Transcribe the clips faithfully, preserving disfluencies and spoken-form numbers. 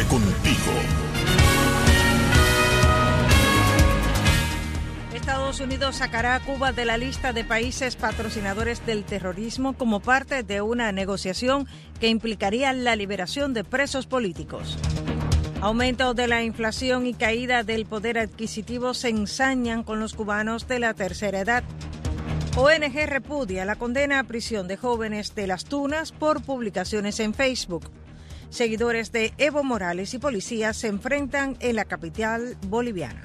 contigo. Estados Unidos sacará a Cuba de la lista de países patrocinadores del terrorismo como parte de una negociación que implicaría la liberación de presos políticos. Aumento de la inflación y caída del poder adquisitivo se ensañan con los cubanos de la tercera edad. O N G repudia la condena a prisión de jóvenes de Las Tunas por publicaciones en Facebook. Seguidores de Evo Morales y policías se enfrentan en la capital boliviana.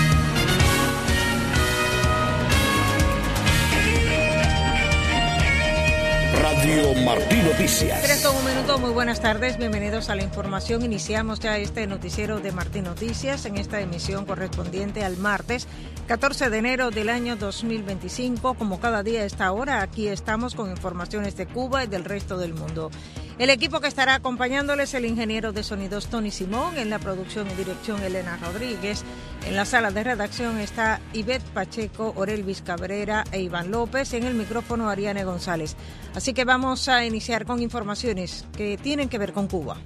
Radio Martí Noticias. Tres con un minuto, muy buenas tardes, bienvenidos a la información. Iniciamos ya este noticiero de Martí Noticias en esta emisión correspondiente al martes catorce de enero del año dos mil veinticinco. Como cada día a esta hora, aquí estamos con informaciones de Cuba y del resto del mundo. El equipo que estará acompañándoles, el ingeniero de sonidos Tony Simón, en la producción y dirección Elena Rodríguez. En la sala de redacción está Ivette Pacheco, Orelvis Cabrera e Iván López. En el micrófono Ariane González. Así que vamos a iniciar con informaciones que tienen que ver con Cuba.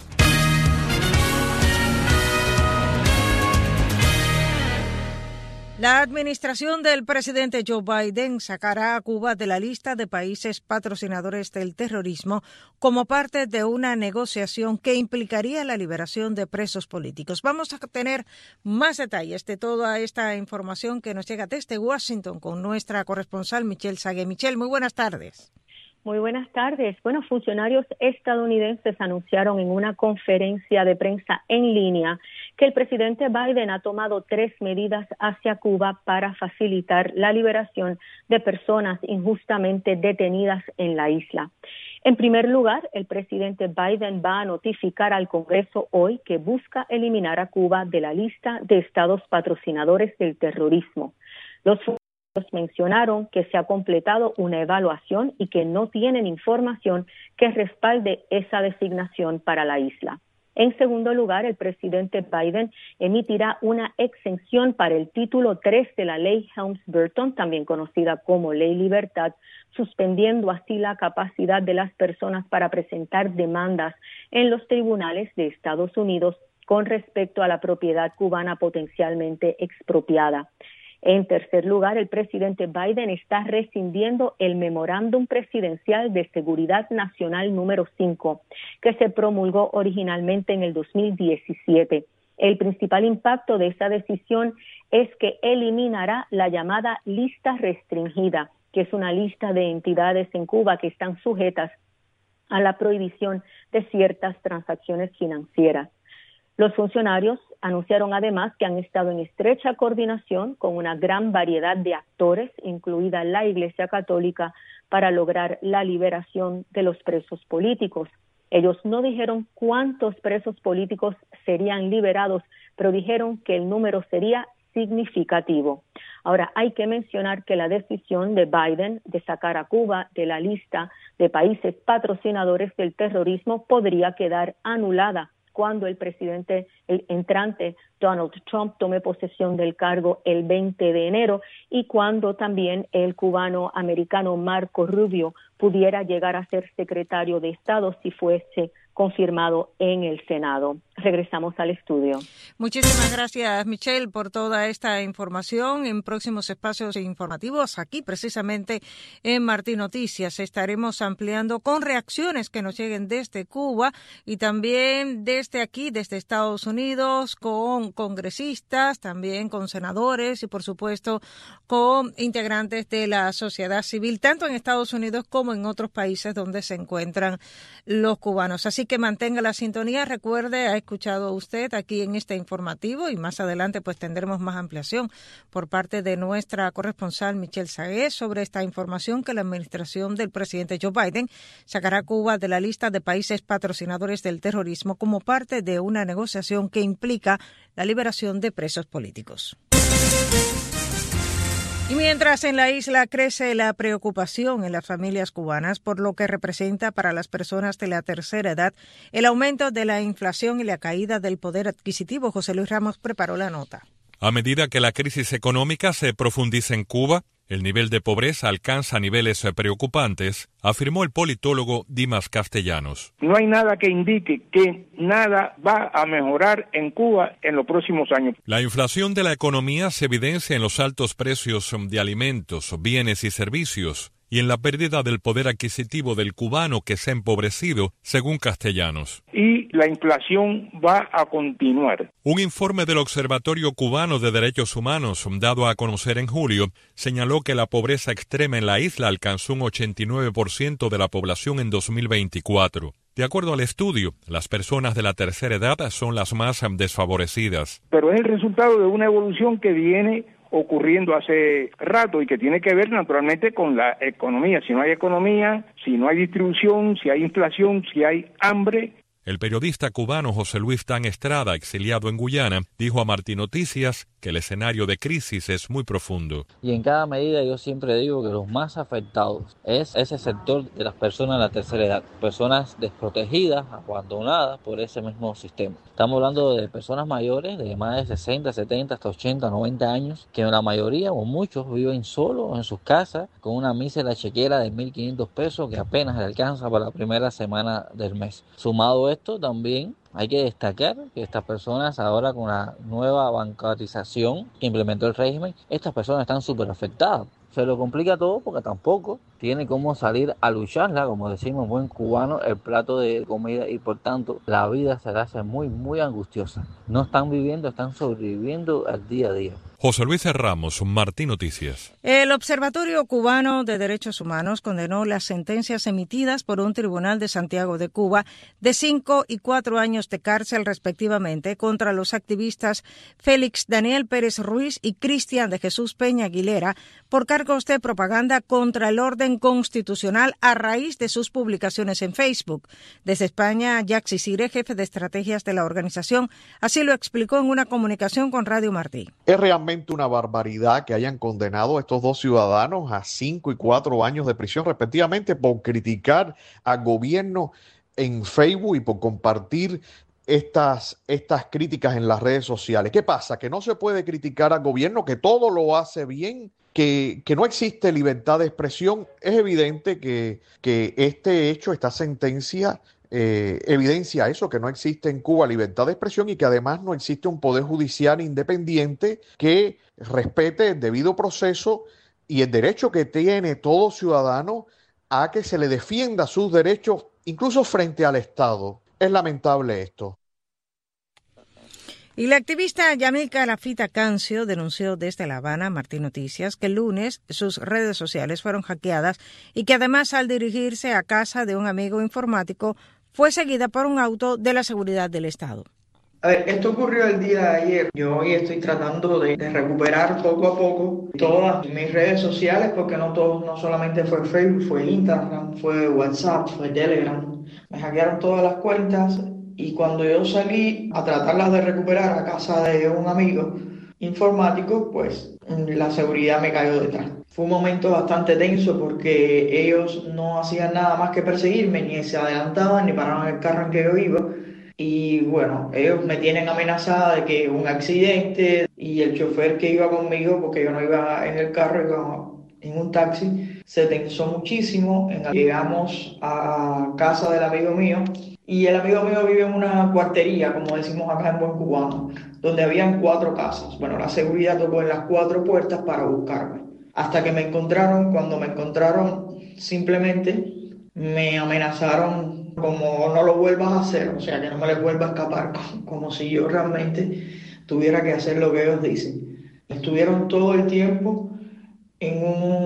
La administración del presidente Joe Biden sacará a Cuba de la lista de países patrocinadores del terrorismo como parte de una negociación que implicaría la liberación de presos políticos. Vamos a tener más detalles de toda esta información que nos llega desde Washington con nuestra corresponsal Michelle Sagué. Michelle, muy buenas tardes. Muy buenas tardes. Bueno, funcionarios estadounidenses anunciaron en una conferencia de prensa en línea que el presidente Biden ha tomado tres medidas hacia Cuba para facilitar la liberación de personas injustamente detenidas en la isla. En primer lugar, el presidente Biden va a notificar al Congreso hoy que busca eliminar a Cuba de la lista de estados patrocinadores del terrorismo. Los mencionaron que se ha completado una evaluación y que no tienen información que respalde esa designación para la isla. En segundo lugar, el presidente Biden emitirá una exención para el título tres de la ley Helms-Burton, también conocida como Ley Libertad, suspendiendo así la capacidad de las personas para presentar demandas en los tribunales de Estados Unidos con respecto a la propiedad cubana potencialmente expropiada. En tercer lugar, el presidente Biden está rescindiendo el Memorándum Presidencial de Seguridad Nacional número cinco, que se promulgó originalmente en el dos mil diecisiete. El principal impacto de esa decisión es que eliminará la llamada lista restringida, que es una lista de entidades en Cuba que están sujetas a la prohibición de ciertas transacciones financieras. Los funcionarios anunciaron además que han estado en estrecha coordinación con una gran variedad de actores, incluida la Iglesia Católica, para lograr la liberación de los presos políticos. Ellos no dijeron cuántos presos políticos serían liberados, pero dijeron que el número sería significativo. Ahora, hay que mencionar que la decisión de Biden de sacar a Cuba de la lista de países patrocinadores del terrorismo podría quedar anulada cuando el presidente, el entrante Donald Trump tome posesión del cargo el veinte de enero y cuando también el cubano americano Marco Rubio pudiera llegar a ser secretario de Estado si fuese confirmado en el Senado. Regresamos al estudio. Muchísimas gracias, Michelle, por toda esta información. En próximos espacios informativos, aquí precisamente en Martí Noticias, estaremos ampliando con reacciones que nos lleguen desde Cuba y también desde aquí, desde Estados Unidos, con congresistas, también con senadores y, por supuesto, con integrantes de la sociedad civil, tanto en Estados Unidos como en otros países donde se encuentran los cubanos. Así que mantenga la sintonía. Recuerde, ha escuchado usted aquí en este informativo y más adelante pues tendremos más ampliación por parte de nuestra corresponsal Michelle Sagué sobre esta información que la administración del presidente Joe Biden sacará a Cuba de la lista de países patrocinadores del terrorismo como parte de una negociación que implica la liberación de presos políticos. Y mientras en la isla crece la preocupación en las familias cubanas por lo que representa para las personas de la tercera edad el aumento de la inflación y la caída del poder adquisitivo, José Luis Ramos preparó la nota. A medida que la crisis económica se profundiza en Cuba, El nivel de pobreza alcanza niveles preocupantes, afirmó el politólogo Dimas Castellanos. No hay nada que indique que nada va a mejorar en Cuba en los próximos años. La inflación de la economía se evidencia en los altos precios de alimentos, bienes y servicios, y en la pérdida del poder adquisitivo del cubano que se ha empobrecido, según Castellanos. Y la inflación va a continuar. Un informe del Observatorio Cubano de Derechos Humanos, dado a conocer en julio, señaló que la pobreza extrema en la isla alcanzó un ochenta y nueve por ciento de la población en dos mil veinticuatro. De acuerdo al estudio, las personas de la tercera edad son las más desfavorecidas. Pero es el resultado de una evolución que viene ocurriendo hace rato y que tiene que ver naturalmente con la economía. Si no hay economía, si no hay distribución, si hay inflación, si hay hambre. El periodista cubano José Luis Tan Estrada, exiliado en Guyana, dijo a Martín Noticias que el escenario de crisis es muy profundo. Y en cada medida yo siempre digo que los más afectados es ese sector de las personas de la tercera edad, personas desprotegidas, abandonadas por ese mismo sistema. Estamos hablando de personas mayores de más de sesenta, setenta, hasta ochenta, noventa años, que la mayoría o muchos viven solos en sus casas con una mísera chequera de mil quinientos pesos que apenas le alcanza para la primera semana del mes. Sumado a esto, también hay que destacar que estas personas ahora con la nueva bancarización que implementó el régimen, estas personas están súper afectadas. Se lo complica todo porque tampoco tiene cómo salir a lucharla, como decimos buen cubano, el plato de comida, y por tanto la vida se le hace muy, muy angustiosa. No están viviendo, están sobreviviendo al día a día. José Luis Ramos, Martín Noticias. El Observatorio Cubano de Derechos Humanos condenó las sentencias emitidas por un tribunal de Santiago de Cuba de cinco y cuatro años de cárcel respectivamente contra los activistas Félix Daniel Pérez Ruiz y Cristian de Jesús Peña Aguilera por cargos de propaganda contra el orden constitucional a raíz de sus publicaciones en Facebook. Desde España, Jacques Isire, jefe de estrategias de la organización, así lo explicó en una comunicación con Radio Martí. Es realmente una barbaridad que hayan condenado a estos dos ciudadanos a cinco y cuatro años de prisión respectivamente por criticar al gobierno en Facebook y por compartir estas, estas críticas en las redes sociales. ¿Qué pasa? Que no se puede criticar al gobierno, que todo lo hace bien, que, que no existe libertad de expresión. Es evidente que, que este hecho, esta sentencia, Eh, evidencia eso, que no existe en Cuba libertad de expresión y que además no existe un poder judicial independiente que respete el debido proceso y el derecho que tiene todo ciudadano a que se le defienda sus derechos, incluso frente al Estado. Es lamentable esto. Y la activista Yamilca Lafita Cancio denunció desde La Habana, Martín Noticias, que el lunes sus redes sociales fueron hackeadas y que además al dirigirse a casa de un amigo informático fue seguida por un auto de la seguridad del Estado. A ver, esto ocurrió el día de ayer. Yo hoy estoy tratando de, de recuperar poco a poco todas mis redes sociales, porque no todo, no solamente fue Facebook, fue Instagram, fue WhatsApp, fue Telegram. Me hackearon todas las cuentas y cuando yo salí a tratarlas de recuperar a casa de un amigo informático, pues la seguridad me cayó detrás. Fue un momento bastante tenso porque ellos no hacían nada más que perseguirme, ni se adelantaban ni paraban el carro en que yo iba. Y bueno, ellos me tienen amenazada de que un accidente, y el chofer que iba conmigo, porque yo no iba en el carro, iba en un taxi, se tensó muchísimo. Llegamos a casa del amigo mío y el amigo mío vive en una cuartería, como decimos acá en buen cubano, donde habían cuatro casas. Bueno, la seguridad tocó en las cuatro puertas para buscarme. Hasta que me encontraron, cuando me encontraron simplemente me amenazaron como no lo vuelvas a hacer, o sea, que no me les vuelva a escapar, como si yo realmente tuviera que hacer lo que ellos dicen. Estuvieron todo el tiempo en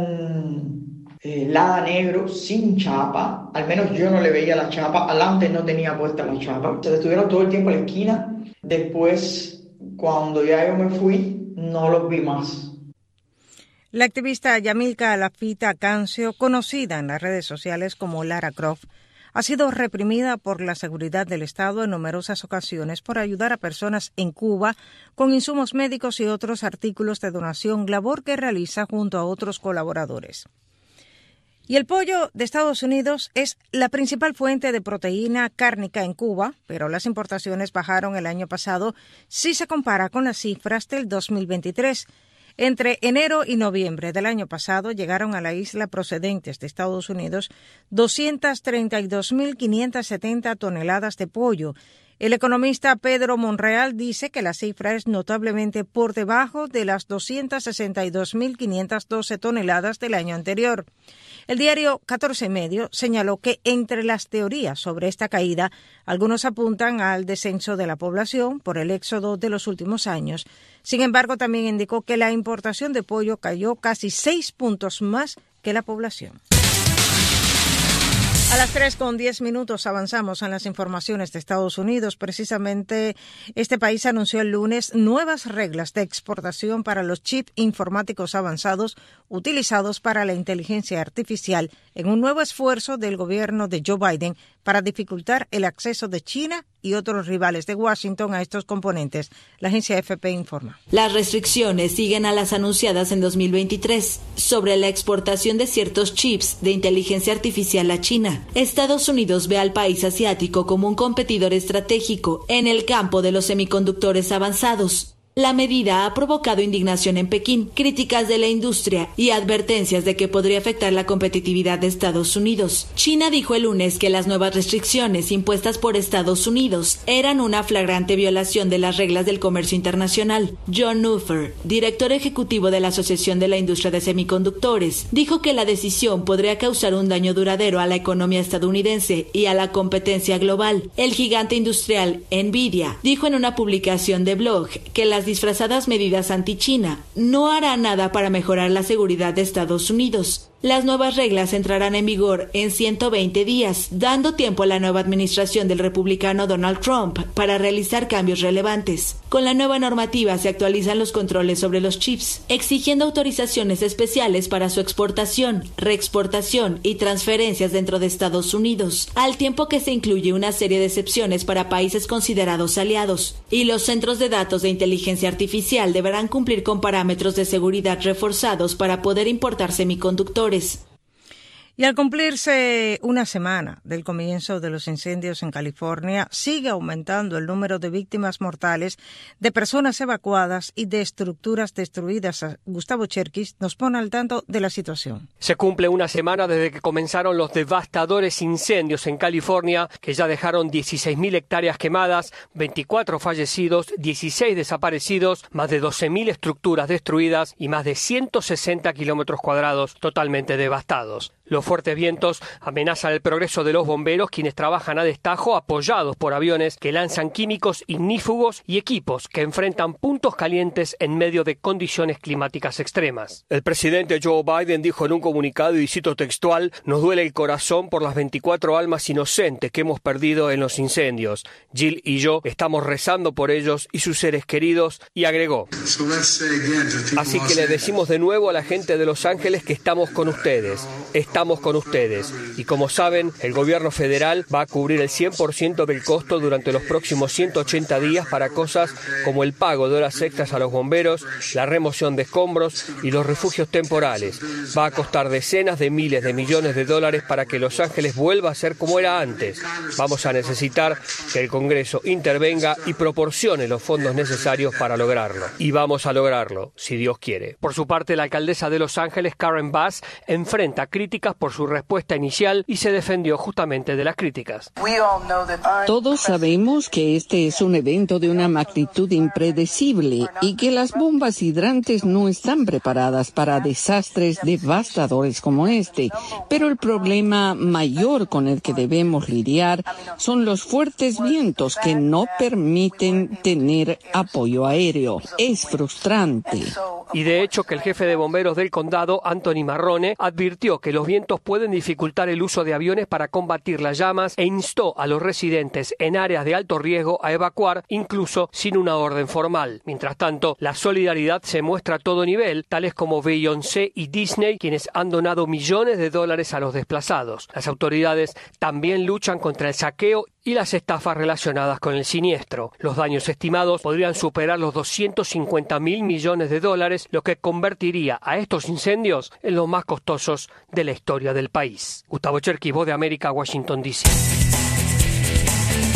un eh, Lada negro sin chapa, al menos yo no le veía la chapa, adelante no tenía puesta la chapa. Se estuvieron todo el tiempo en la esquina. Después, cuando ya yo me fui, no los vi más. La activista Yamilca Lafita Cancio, conocida en las redes sociales como Lara Croft, ha sido reprimida por la seguridad del Estado en numerosas ocasiones por ayudar a personas en Cuba con insumos médicos y otros artículos de donación, labor que realiza junto a otros colaboradores. Y el pollo de Estados Unidos es la principal fuente de proteína cárnica en Cuba, pero las importaciones bajaron el año pasado si se compara con las cifras del dos mil veintitrés. Entre enero y noviembre del año pasado llegaron a la isla procedentes de Estados Unidos doscientas treinta y dos mil quinientas setenta toneladas de pollo. El economista Pedro Monreal dice que la cifra es notablemente por debajo de las doscientas sesenta y dos mil quinientas doce toneladas del año anterior. El diario catorce Medio señaló que entre las teorías sobre esta caída, algunos apuntan al descenso de la población por el éxodo de los últimos años. Sin embargo, también indicó que la importación de pollo cayó casi seis puntos más que la población. A las tres con diez minutos avanzamos en las informaciones de Estados Unidos. Precisamente este país anunció el lunes nuevas reglas de exportación para los chips informáticos avanzados utilizados para la inteligencia artificial en un nuevo esfuerzo del gobierno de Joe Biden para dificultar el acceso de China y otros rivales de Washington a estos componentes. La agencia A F P informa. Las restricciones siguen a las anunciadas en dos mil veintitrés sobre la exportación de ciertos chips de inteligencia artificial a China. Estados Unidos ve al país asiático como un competidor estratégico en el campo de los semiconductores avanzados. La medida ha provocado indignación en Pekín, críticas de la industria y advertencias de que podría afectar la competitividad de Estados Unidos. China dijo el lunes que las nuevas restricciones impuestas por Estados Unidos eran una flagrante violación de las reglas del comercio internacional. John Nuffer, director ejecutivo de la Asociación de la Industria de Semiconductores, dijo que la decisión podría causar un daño duradero a la economía estadounidense y a la competencia global. El gigante industrial Nvidia dijo en una publicación de blog que las disfrazadas medidas anti-China no harán nada para mejorar la seguridad de Estados Unidos. Las nuevas reglas entrarán en vigor en ciento veinte días, dando tiempo a la nueva administración del republicano Donald Trump para realizar cambios relevantes. Con la nueva normativa se actualizan los controles sobre los chips, exigiendo autorizaciones especiales para su exportación, reexportación y transferencias dentro de Estados Unidos, al tiempo que se incluye una serie de excepciones para países considerados aliados. Y los centros de datos de inteligencia artificial deberán cumplir con parámetros de seguridad reforzados para poder importar semiconductores. Y al cumplirse una semana del comienzo de los incendios en California, sigue aumentando el número de víctimas mortales, de personas evacuadas y de estructuras destruidas. Gustavo Cherkis nos pone al tanto de la situación. Se cumple una semana desde que comenzaron los devastadores incendios en California, que ya dejaron dieciséis mil hectáreas quemadas, veinticuatro fallecidos, dieciséis desaparecidos, más de doce mil estructuras destruidas y más de ciento sesenta kilómetros cuadrados totalmente devastados. Los fuertes vientos amenazan el progreso de los bomberos, quienes trabajan a destajo apoyados por aviones que lanzan químicos ignífugos y equipos que enfrentan puntos calientes en medio de condiciones climáticas extremas. El presidente Joe Biden dijo en un comunicado, y cito textual: "Nos duele el corazón por las veinticuatro almas inocentes que hemos perdido en los incendios. Jill y yo estamos rezando por ellos y sus seres queridos", y agregó: "Así que le decimos de nuevo a la gente de Los Ángeles que estamos con ustedes. Estamos con ustedes. Y como saben, el gobierno federal va a cubrir el cien por ciento del costo durante los próximos ciento ochenta días para cosas como el pago de horas extras a los bomberos, la remoción de escombros y los refugios temporales. Va a costar decenas de miles de millones de dólares para que Los Ángeles vuelva a ser como era antes. Vamos a necesitar que el Congreso intervenga y proporcione los fondos necesarios para lograrlo. Y vamos a lograrlo, si Dios quiere". Por su parte, la alcaldesa de Los Ángeles, Karen Bass, enfrenta críticas por su respuesta inicial y se defendió justamente de las críticas. Todos sabemos que este es un evento de una magnitud impredecible y que las bombas hidrantes no están preparadas para desastres devastadores como este, pero el problema mayor con el que debemos lidiar son los fuertes vientos que no permiten tener apoyo aéreo. Es frustrante. Y de hecho que el jefe de bomberos del condado, Anthony Marrone, advirtió que los vientos pueden dificultar el uso de aviones para combatir las llamas e instó a los residentes en áreas de alto riesgo a evacuar, incluso sin una orden formal. Mientras tanto, la solidaridad se muestra a todo nivel, tales como Beyoncé y Disney, quienes han donado millones de dólares a los desplazados. Las autoridades también luchan contra el saqueo y las estafas relacionadas con el siniestro. Los daños estimados podrían superar los doscientos cincuenta mil millones de dólares, lo que convertiría a estos incendios en los más costosos de la historia del país. Gustavo Cherkis, Voz de América, Washington, D C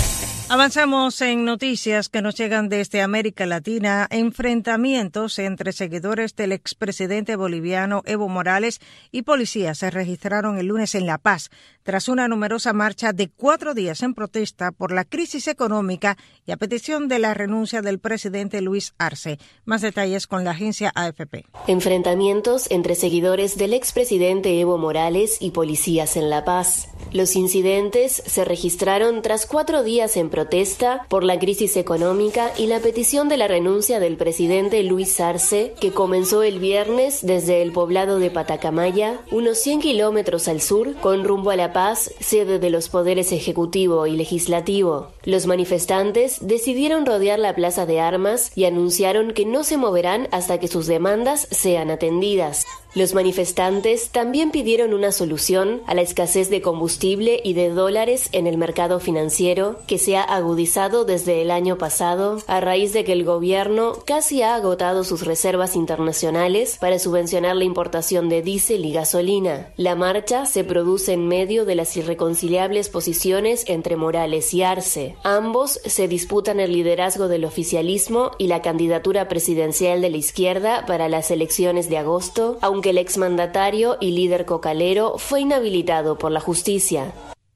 Avanzamos en noticias que nos llegan desde América Latina. Enfrentamientos entre seguidores del expresidente boliviano Evo Morales y policías se registraron el lunes en La Paz, tras una numerosa marcha de cuatro días en protesta por la crisis económica y a petición de la renuncia del presidente Luis Arce. Más detalles con la agencia A F P. Enfrentamientos entre seguidores del expresidente Evo Morales y policías en La Paz. Los incidentes se registraron tras cuatro días en protesta por la crisis económica y la petición de la renuncia del presidente Luis Arce, que comenzó el viernes desde el poblado de Patacamaya, unos cien kilómetros al sur, con rumbo a La Paz, sede de los poderes ejecutivo y legislativo. Los manifestantes decidieron rodear la plaza de armas y anunciaron que no se moverán hasta que sus demandas sean atendidas. Los manifestantes también pidieron una solución a la escasez de combustible y de dólares en el mercado financiero, que se ha agudizado desde el año pasado a raíz de que el gobierno casi ha agotado sus reservas internacionales para subvencionar la importación de diésel y gasolina. La marcha se produce en medio de las irreconciliables posiciones entre Morales y Arce. Ambos se disputan el liderazgo del oficialismo y la candidatura presidencial de la izquierda para las elecciones de agosto, aunque el exmandatario y líder cocalero fue inhabilitado por la justicia.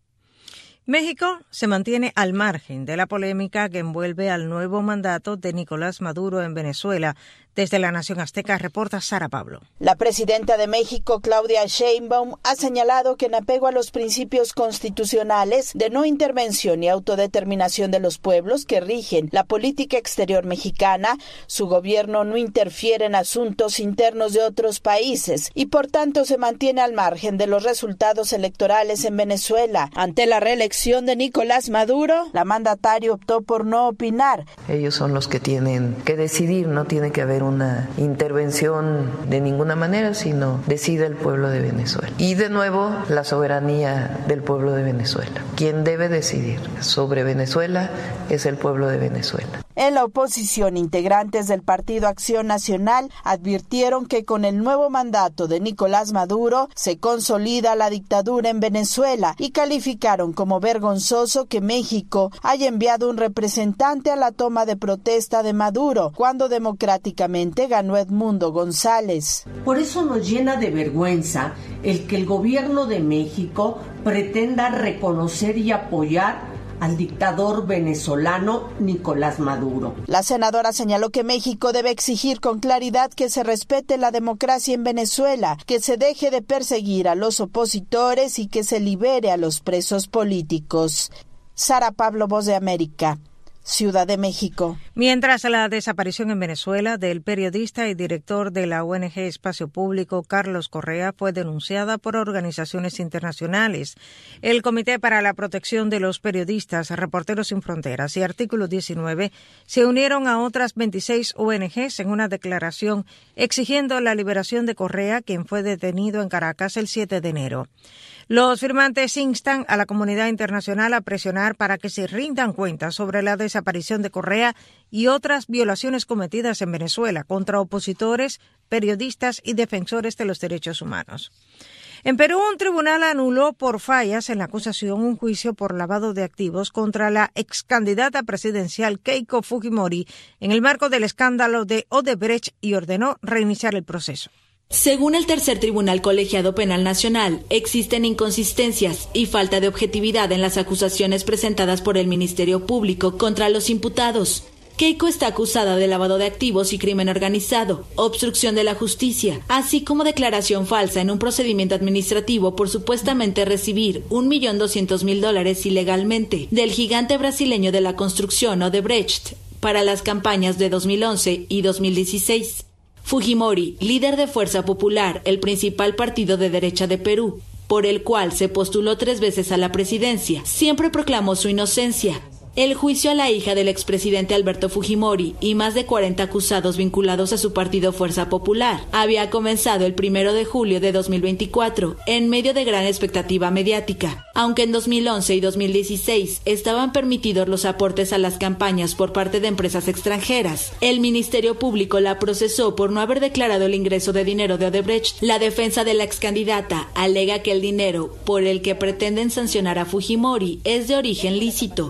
México se mantiene al margen de la polémica que envuelve al nuevo mandato de Nicolás Maduro en Venezuela. Desde la Nación Azteca reporta Sara Pablo. La presidenta de México, Claudia Sheinbaum, ha señalado que en apego a los principios constitucionales de no intervención y autodeterminación de los pueblos que rigen la política exterior mexicana, su gobierno no interfiere en asuntos internos de otros países y por tanto se mantiene al margen de los resultados electorales en Venezuela. Ante la reelección de Nicolás Maduro, la mandataria optó por no opinar. Ellos son los que tienen que decidir, no tiene que haber una intervención de ninguna manera, sino decide el pueblo de Venezuela. Y de nuevo, la soberanía del pueblo de Venezuela. Quien debe decidir sobre Venezuela es el pueblo de Venezuela. En la oposición, integrantes del Partido Acción Nacional advirtieron que con el nuevo mandato de Nicolás Maduro se consolida la dictadura en Venezuela y calificaron como vergonzoso que México haya enviado un representante a la toma de protesta de Maduro, cuando democráticamente ganó Edmundo González. Por eso nos llena de vergüenza el que el gobierno de México pretenda reconocer y apoyar al dictador venezolano Nicolás Maduro. La senadora señaló que México debe exigir con claridad que se respete la democracia en Venezuela, que se deje de perseguir a los opositores y que se libere a los presos políticos. Sara Pablo, Voz de América, Ciudad de México. Mientras la desaparición en Venezuela del periodista y director de la O N G Espacio Público, Carlos Correa, fue denunciada por organizaciones internacionales. El Comité para la Protección de los Periodistas, Reporteros Sin Fronteras y Artículo diecinueve se unieron a otras veintiséis O N Ges en una declaración exigiendo la liberación de Correa, quien fue detenido en Caracas el siete de enero. Los firmantes instan a la comunidad internacional a presionar para que se rindan cuentas sobre la desaparición de Correa y otras violaciones cometidas en Venezuela contra opositores, periodistas y defensores de los derechos humanos. En Perú, un tribunal anuló por fallas en la acusación un juicio por lavado de activos contra la excandidata presidencial Keiko Fujimori en el marco del escándalo de Odebrecht y ordenó reiniciar el proceso. Según el tercer Tribunal Colegiado Penal Nacional, existen inconsistencias y falta de objetividad en las acusaciones presentadas por el Ministerio Público contra los imputados. Keiko está acusada de lavado de activos y crimen organizado, obstrucción de la justicia, así como declaración falsa en un procedimiento administrativo por supuestamente recibir un millón doscientos mil dólares ilegalmente del gigante brasileño de la construcción Odebrecht para las campañas de dos mil once y dos mil dieciséis. Fujimori, líder de Fuerza Popular, el principal partido de derecha de Perú, por el cual se postuló tres veces a la presidencia, siempre proclamó su inocencia. El juicio a la hija del expresidente Alberto Fujimori y más de cuarenta acusados vinculados a su partido Fuerza Popular había comenzado el primero de julio de dos mil veinticuatro, en medio de gran expectativa mediática. Aunque en dos mil once y dos mil dieciséis estaban permitidos los aportes a las campañas por parte de empresas extranjeras, el Ministerio Público la procesó por no haber declarado el ingreso de dinero de Odebrecht. La defensa de la excandidata alega que el dinero por el que pretenden sancionar a Fujimori es de origen lícito, por lo que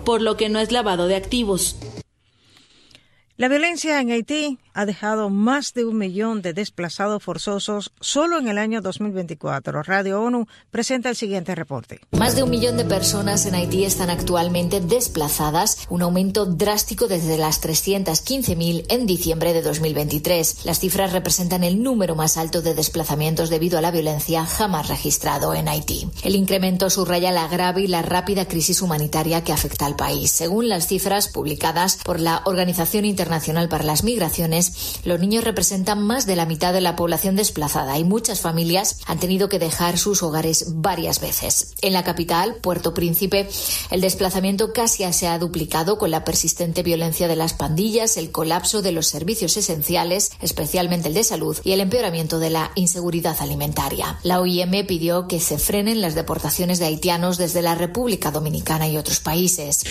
no es lavado de activos. La violencia en Haití ha dejado más de un millón de desplazados forzosos solo en el año dos mil veinticuatro. Radio ONU presenta el siguiente reporte. Más de un millón de personas en Haití están actualmente desplazadas, un aumento drástico desde las trescientas quince mil en diciembre de dos mil veintitrés. Las cifras representan el número más alto de desplazamientos debido a la violencia jamás registrado en Haití. El incremento subraya la grave y la rápida crisis humanitaria que afecta al país. Según las cifras publicadas por la Organización Internacional para las Migraciones, los niños representan más de la mitad de la población desplazada y muchas familias han tenido que dejar sus hogares varias veces. En la capital, Puerto Príncipe, el desplazamiento casi se ha duplicado con la persistente violencia de las pandillas, el colapso de los servicios esenciales, especialmente el de salud, y el empeoramiento de la inseguridad alimentaria. La O I M pidió que se frenen las deportaciones de haitianos desde la República Dominicana y otros países.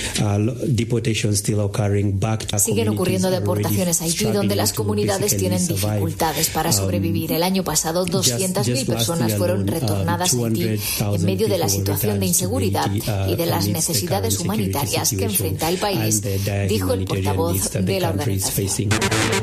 Siguen ocurriendo deportaciones a Haití, donde las comunidades tienen dificultades para sobrevivir. El año pasado, doscientas mil personas fueron retornadas a Haití en medio de la situación de inseguridad y de las necesidades humanitarias que enfrenta el país, dijo el portavoz de la organización.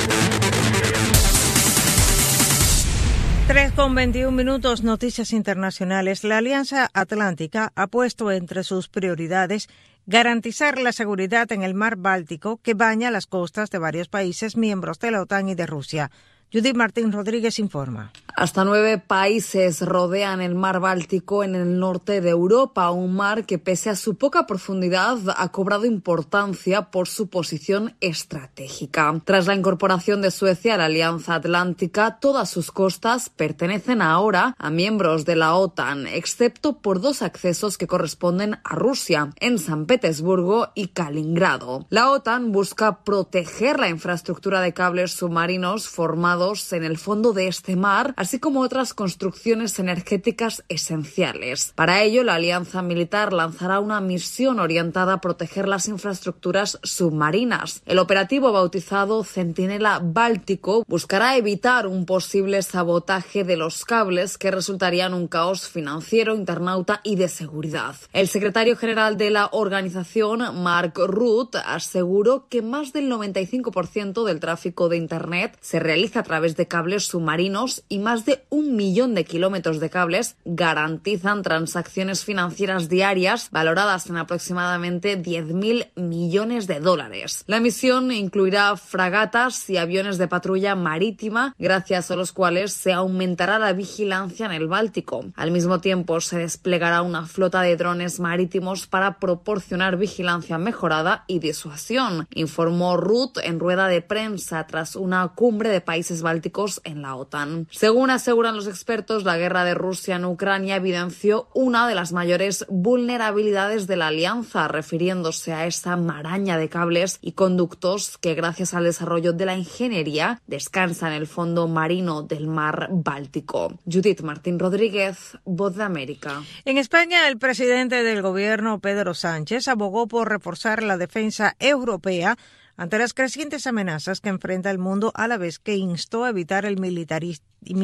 tres con veintiún minutos, noticias internacionales. La Alianza Atlántica ha puesto entre sus prioridades garantizar la seguridad en el mar Báltico, que baña las costas de varios países miembros de la OTAN y de Rusia. Judith Martín Rodríguez informa. Hasta nueve países rodean el mar Báltico en el norte de Europa, un mar que pese a su poca profundidad ha cobrado importancia por su posición estratégica. Tras la incorporación de Suecia a la Alianza Atlántica, todas sus costas pertenecen ahora a miembros de la OTAN, excepto por dos accesos que corresponden a Rusia, en San Petersburgo y Kaliningrado. La OTAN busca proteger la infraestructura de cables submarinos formados en el fondo de este mar, así como otras construcciones energéticas esenciales. Para ello, la alianza militar lanzará una misión orientada a proteger las infraestructuras submarinas. El operativo, bautizado Centinela Báltico, buscará evitar un posible sabotaje de los cables que resultaría en un caos financiero, internauta y de seguridad. El secretario general de la organización, Mark Rutte, aseguró que más del noventa y cinco por ciento del tráfico de Internet se realiza a través de cables submarinos y más de un millón de kilómetros de cables garantizan transacciones financieras diarias valoradas en aproximadamente diez mil millones de dólares. La misión incluirá fragatas y aviones de patrulla marítima, gracias a los cuales se aumentará la vigilancia en el Báltico. Al mismo tiempo, se desplegará una flota de drones marítimos para proporcionar vigilancia mejorada y disuasión, informó Rutte en rueda de prensa tras una cumbre de países bálticos en la OTAN. Según aseguran los expertos, la guerra de Rusia en Ucrania evidenció una de las mayores vulnerabilidades de la alianza, refiriéndose a esa maraña de cables y conductos que, gracias al desarrollo de la ingeniería, descansa en el fondo marino del mar Báltico. Judith Martín Rodríguez, Voz de América. En España, el presidente del gobierno, Pedro Sánchez, abogó por reforzar la defensa europea ante las crecientes amenazas que enfrenta el mundo, a la vez que instó a evitar el militariz-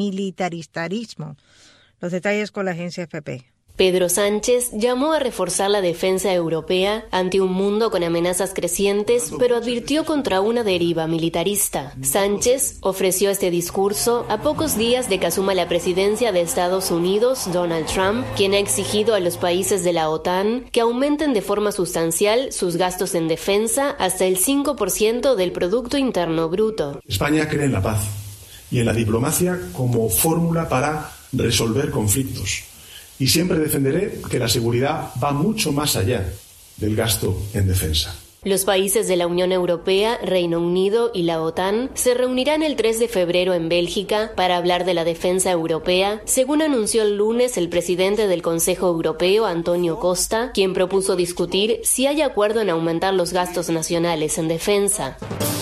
militarismo. Los detalles con la agencia F P. Pedro Sánchez llamó a reforzar la defensa europea ante un mundo con amenazas crecientes, pero advirtió contra una deriva militarista. Sánchez ofreció este discurso a pocos días de que asuma la presidencia de Estados Unidos Donald Trump, quien ha exigido a los países de la OTAN que aumenten de forma sustancial sus gastos en defensa hasta el cinco por ciento del Producto Interno Bruto. España cree en la paz y en la diplomacia como fórmula para resolver conflictos. Y siempre defenderé que la seguridad va mucho más allá del gasto en defensa. Los países de la Unión Europea, Reino Unido y la OTAN se reunirán el tres de febrero en Bélgica para hablar de la defensa europea, según anunció el lunes el presidente del Consejo Europeo, Antonio Costa, quien propuso discutir si hay acuerdo en aumentar los gastos nacionales en defensa.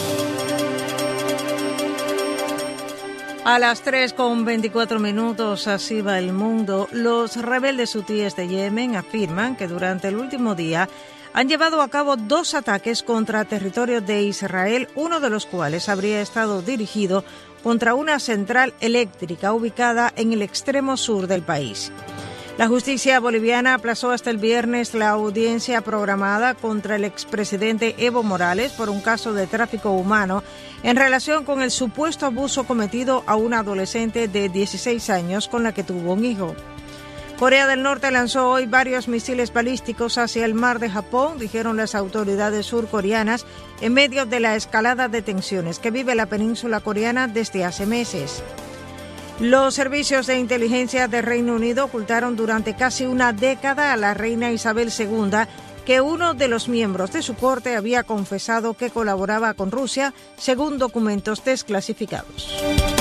A las tres con veinticuatro minutos, así va el mundo. Los rebeldes hutíes de Yemen afirman que durante el último día han llevado a cabo dos ataques contra territorios de Israel, uno de los cuales habría estado dirigido contra una central eléctrica ubicada en el extremo sur del país. La justicia boliviana aplazó hasta el viernes la audiencia programada contra el expresidente Evo Morales por un caso de tráfico humano en relación con el supuesto abuso cometido a una adolescente de dieciséis años con la que tuvo un hijo. Corea del Norte lanzó hoy varios misiles balísticos hacia el mar de Japón, dijeron las autoridades surcoreanas, en medio de la escalada de tensiones que vive la península coreana desde hace meses. Los servicios de inteligencia de Reino Unido ocultaron durante casi una década a la reina Isabel segunda que uno de los miembros de su corte había confesado que colaboraba con Rusia, según documentos desclasificados.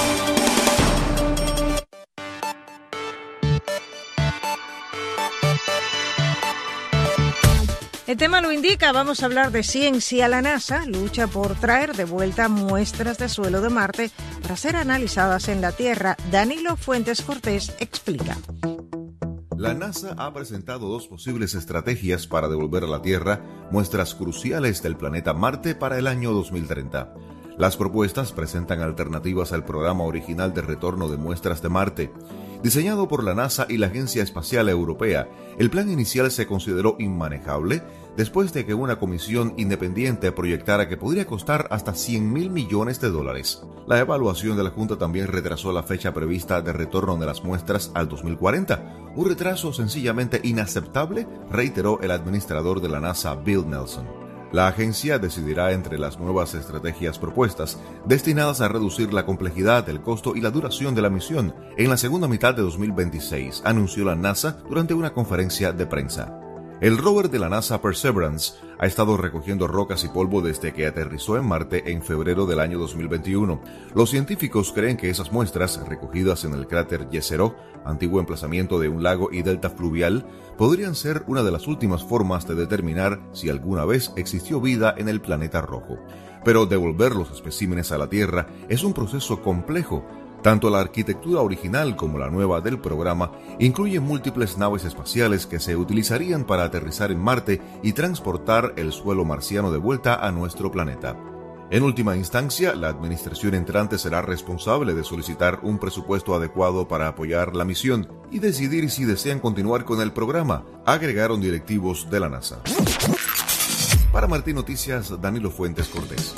El tema lo indica, vamos a hablar de ciencia. La NASA lucha por traer de vuelta muestras de suelo de Marte para ser analizadas en la Tierra. Danilo Fuentes Cortés explica. La NASA ha presentado dos posibles estrategias para devolver a la Tierra muestras cruciales del planeta Marte para el año dos mil treinta. Las propuestas presentan alternativas al programa original de retorno de muestras de Marte. Diseñado por la NASA y la Agencia Espacial Europea, el plan inicial se consideró inmanejable después de que una comisión independiente proyectara que podría costar hasta cien mil millones de dólares. La evaluación de la Junta también retrasó la fecha prevista de retorno de las muestras al dos mil cuarenta, un retraso sencillamente inaceptable, reiteró el administrador de la NASA, Bill Nelson. La agencia decidirá entre las nuevas estrategias propuestas, destinadas a reducir la complejidad, el costo y la duración de la misión en la segunda mitad de dos mil veintiséis, anunció la NASA durante una conferencia de prensa. El rover de la NASA Perseverance ha estado recogiendo rocas y polvo desde que aterrizó en Marte en febrero del año dos mil veintiuno. Los científicos creen que esas muestras, recogidas en el cráter Jezero, antiguo emplazamiento de un lago y delta fluvial, podrían ser una de las últimas formas de determinar si alguna vez existió vida en el planeta rojo. Pero devolver los especímenes a la Tierra es un proceso complejo. Tanto la arquitectura original como la nueva del programa incluyen múltiples naves espaciales que se utilizarían para aterrizar en Marte y transportar el suelo marciano de vuelta a nuestro planeta. En última instancia, la administración entrante será responsable de solicitar un presupuesto adecuado para apoyar la misión y decidir si desean continuar con el programa, agregaron directivos de la NASA. Para Martín Noticias, Danilo Fuentes Cortés.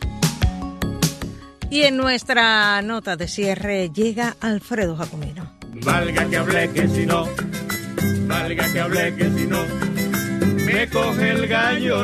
Y en nuestra nota de cierre llega Alfredo Jacomino. Valga que hablé que si no, valga que hablé que si no, me coge el gallo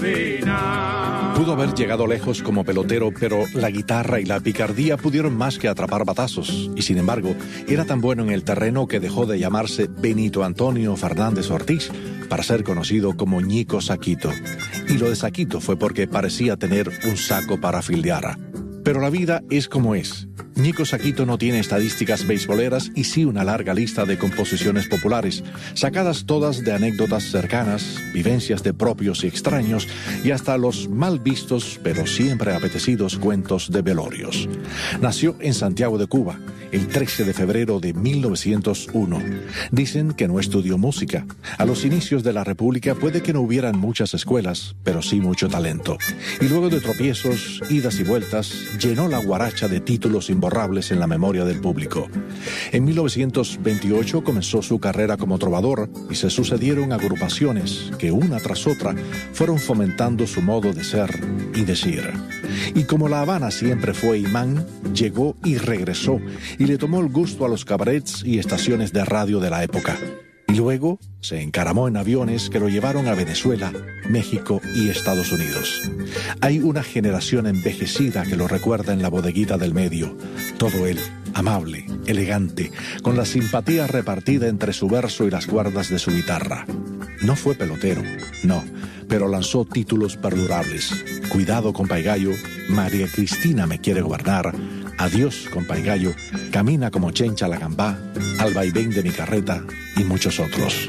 Rufina. Pudo haber llegado lejos como pelotero, pero la guitarra y la picardía pudieron más que atrapar batazos. Y sin embargo, era tan bueno en el terreno que dejó de llamarse Benito Antonio Fernández Ortiz para ser conocido como Ñico Saquito. Y lo de Saquito fue porque parecía tener un saco para fildear. Pero la vida es como es. Ñico Saquito no tiene estadísticas beisboleras y sí una larga lista de composiciones populares, sacadas todas de anécdotas cercanas, vivencias de propios y extraños y hasta los mal vistos pero siempre apetecidos cuentos de velorios. Nació en Santiago de Cuba el trece de febrero de mil novecientos uno. Dicen que no estudió música. A los inicios de la República puede que no hubieran muchas escuelas, pero sí mucho talento. Y luego de tropiezos, idas y vueltas, llenó la guaracha de títulos imborrables en la memoria del público. En mil novecientos veintiocho comenzó su carrera como trovador y se sucedieron agrupaciones que una tras otra fueron fomentando su modo de ser y decir. Y como La Habana siempre fue imán, llegó y regresó y le tomó el gusto a los cabarets y estaciones de radio de la época. Y luego se encaramó en aviones que lo llevaron a Venezuela, México y Estados Unidos. Hay una generación envejecida que lo recuerda en la bodeguita del medio. Todo él, amable, elegante, con la simpatía repartida entre su verso y las cuerdas de su guitarra. No fue pelotero, no, pero lanzó títulos perdurables. Cuidado, compay gallo, María Cristina me quiere gobernar, Adiós, compay gallo, Camina como chencha la gambá, Al vaivén de mi carreta y muchos otros.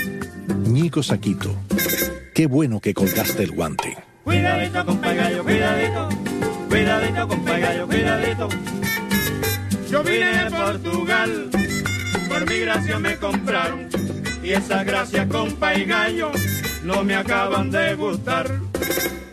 Ñico Saquito, qué bueno que colgaste el guante. Cuidadito, compay gallo, cuidadito, cuidadito, compay gallo, cuidadito. Yo vine de Portugal, por mi gracia me compraron, y esas gracias, compay gallo, no me acaban de gustar.